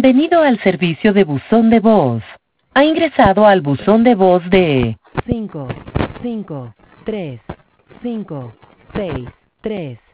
Bienvenido al servicio de buzón de voz. Ha ingresado al buzón de voz de 5, 5, 3, 5, 6, 3.